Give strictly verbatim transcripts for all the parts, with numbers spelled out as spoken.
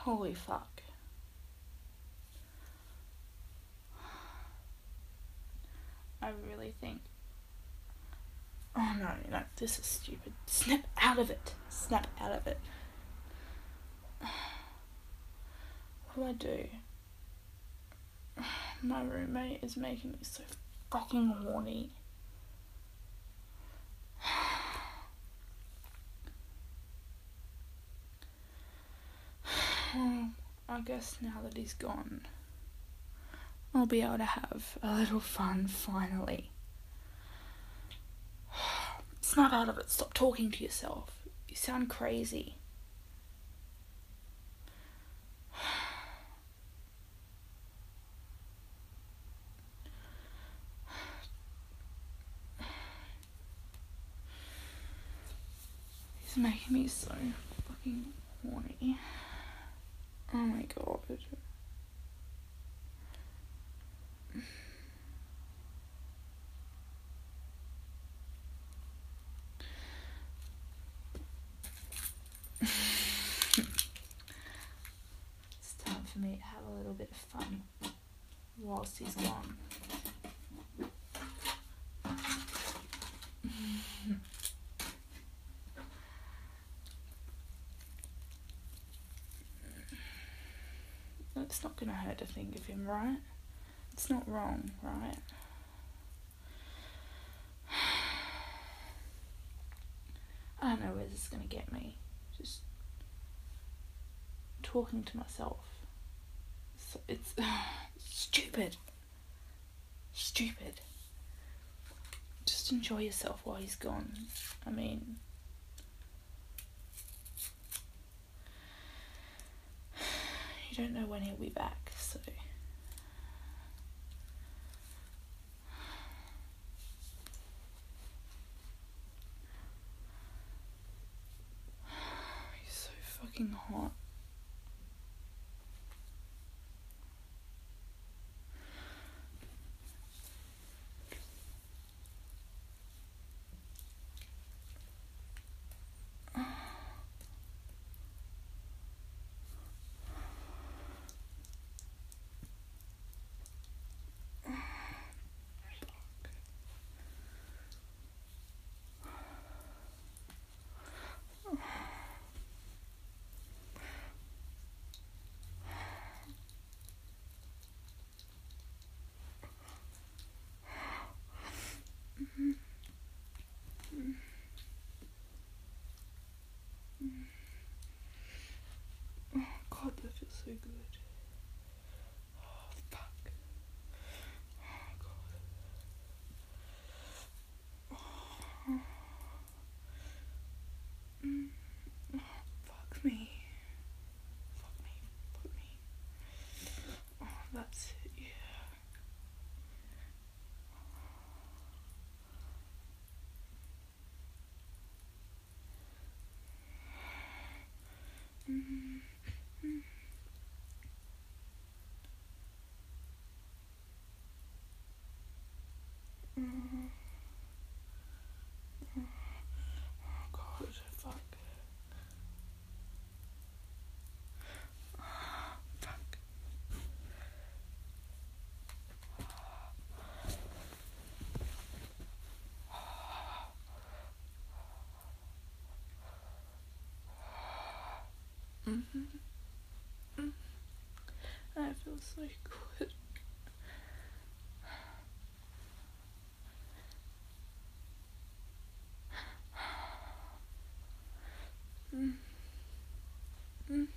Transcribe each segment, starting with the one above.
Holy fuck. I really think... Oh no, no, this is stupid. Snap out of it. Snap out of it. What do I do? My roommate is making me so fucking horny. Well, I guess now that he's gone, I'll be able to have a little fun finally. Snap out of it. Stop talking to yourself. You sound crazy. He's making me so fucking horny. Oh my god. It's time for me to have a little bit of fun whilst he's gone. It's not gonna hurt to think of him, right? It's not wrong, right? I don't know where this is gonna get me. Just talking to myself. It's, it's stupid. Stupid. Just enjoy yourself while he's gone. I mean... You don't know when he'll be back, so... He's so fucking hot. God, that feels so good. Oh, fuck. Oh, God. Oh. Mm. Oh, fuck me. Fuck me. Fuck me. Oh, that's it, yeah. Mm. Mm. Mm. Oh God, fuck. Fuck. Mm-hmm. Mm. That feels so good. Mm. Mm.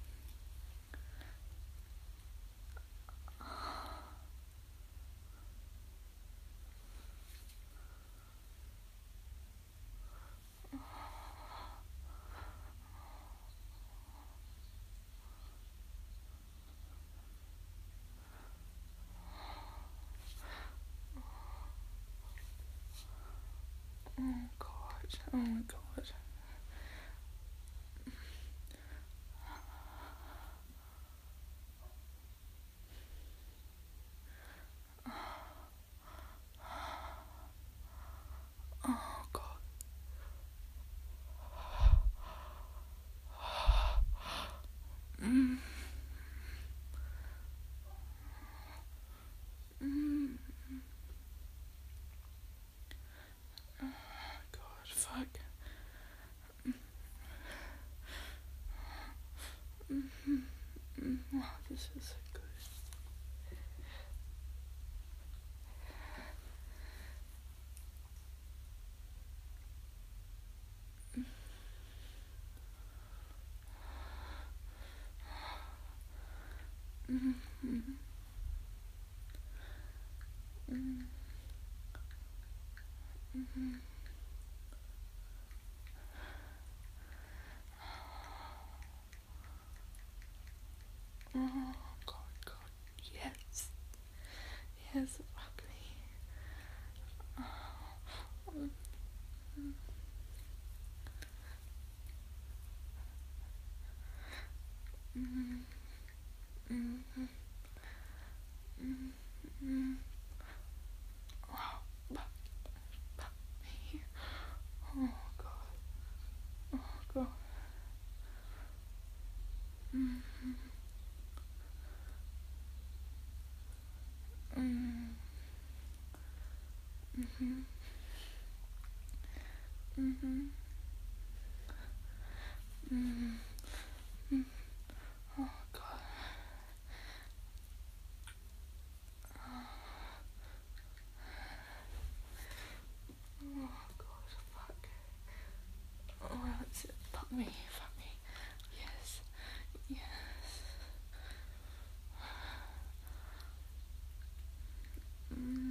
Oh God, oh my God. Oh God. Mm. Mm-hmm. Oh God, God, yes, yes, fuck me. Oh. Mm-hmm. Mm-hmm. Mm-hmm. Mm-hmm. Oh, fuck, fuck me. Oh God, oh God. Mm-hmm. Mm-hmm. Mm-hmm. Mm-hmm. Mm-hmm. Oh God. Oh God, fuck. Oh, that's it. Fuck me, fuck me. Yes, yes. Mm-hmm.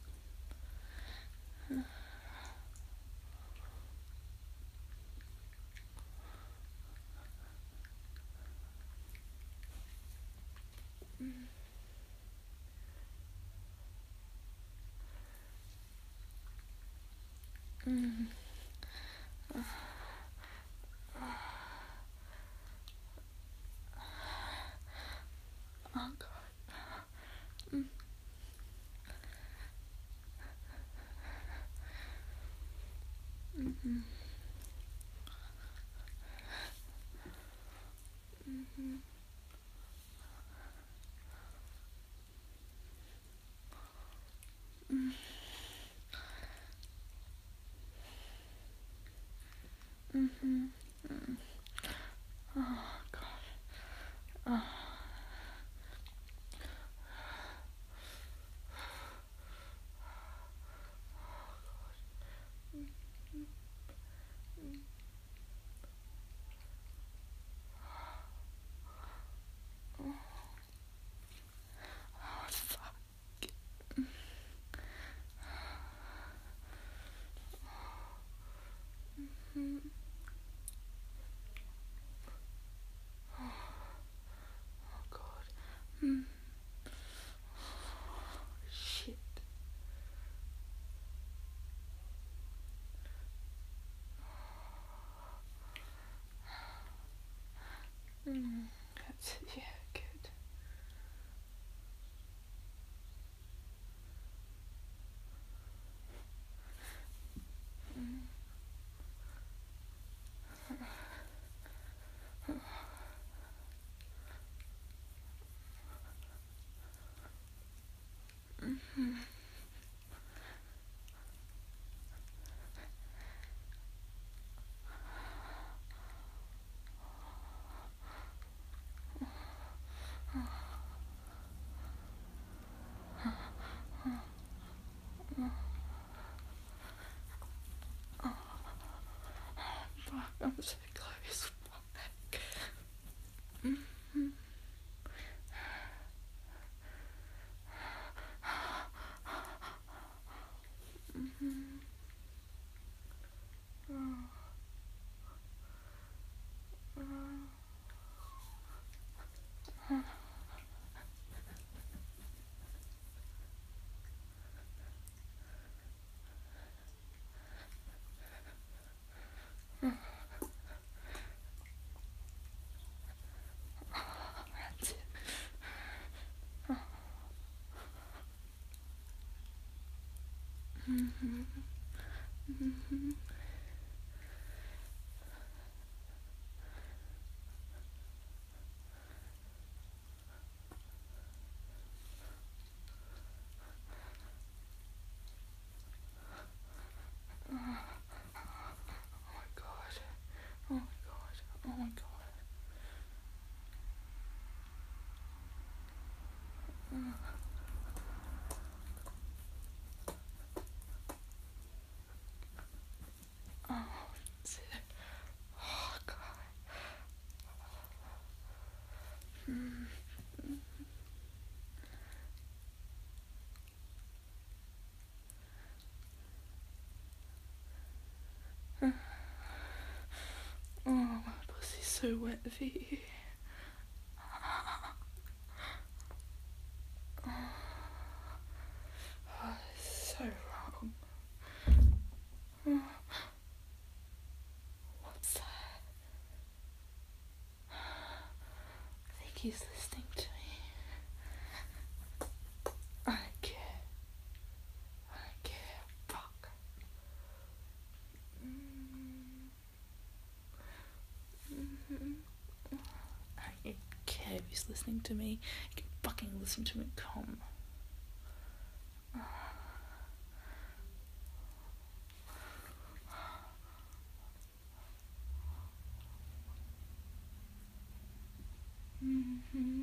Mm-hmm. Oh God. Mm-hmm. Mm-hmm. Mm-hmm. Mm-hmm. Mm-hmm. Oh God. Oh. Oh, fuck. Mm-hmm. Oh God. Mm. Shit. Mm. That's, yeah, good. Mm. Mm-hmm. Fuck, I'm so close. Fuck. Mm-hmm. Mm-hmm. Oh. Oh. That's it. Oh. Mm-hmm. Mm-hmm. Oh my God. Oh my God. Oh my God. so wet for you. Oh, it's so wrong. What's that? I think he's listening to me. I don't care. I don't care. Fuck. I don't care if he's listening to me. He can fucking listen to me come. Mm-hmm.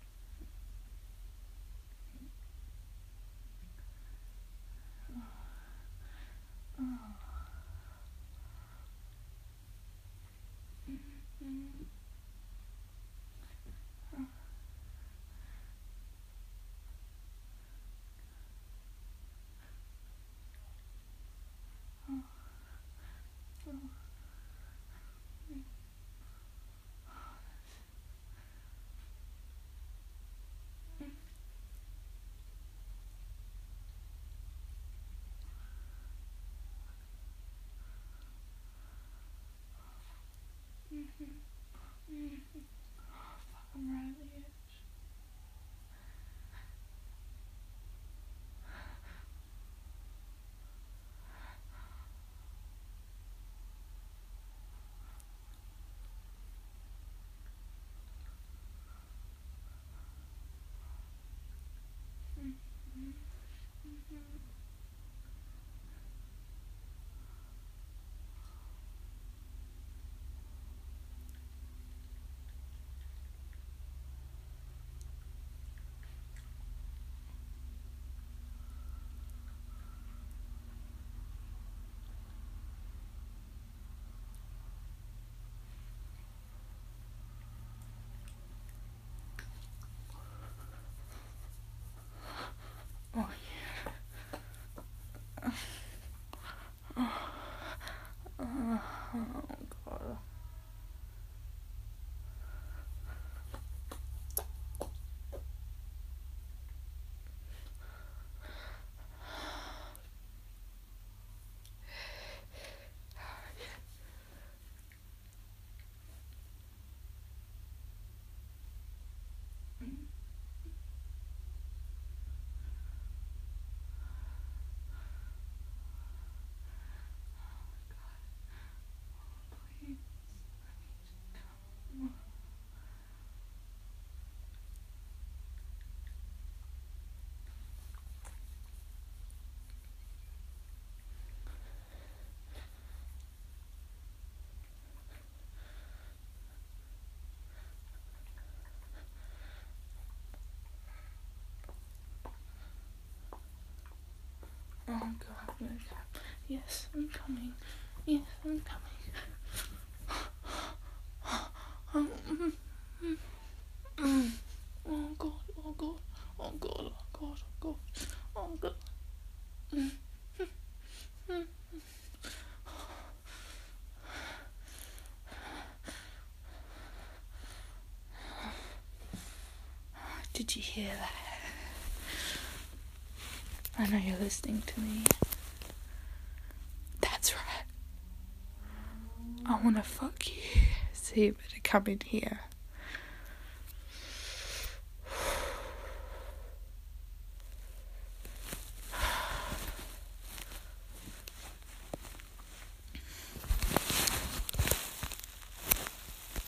I'm right at the edge. Oh yeah. Oh, oh, oh god. Oh god, I'm gonna come. Yes, I'm coming. Yes, I'm coming. Um, mm, mm, mm. Oh god, oh god, oh god, oh god, oh god, oh god. Mm, mm, mm. Did you hear that? I know you're listening to me. That's right. I wanna fuck you. So you better come in here.